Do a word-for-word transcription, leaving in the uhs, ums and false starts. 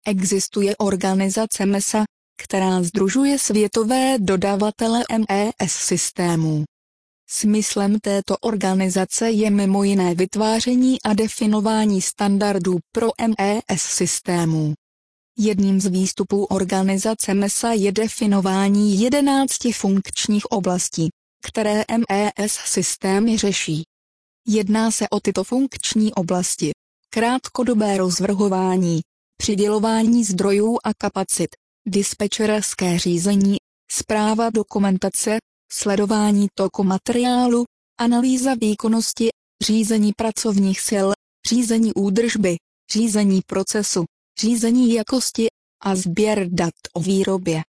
Existuje organizace MESA, která sdružuje světové dodavatele M E S systémů. Smyslem této organizace je mimo jiné vytváření a definování standardů pro M E S systémů. Jedním z výstupů organizace MESA je definování jedenácti funkčních oblastí, které M E S systémy řeší. Jedná se o tyto funkční oblasti: krátkodobé rozvrhování, přidělování zdrojů a kapacit, dispečerské řízení, správa dokumentace, sledování toku materiálu, analýza výkonnosti, řízení pracovních sil, řízení údržby, řízení procesu, řízení jakosti a sběr dat o výrobě.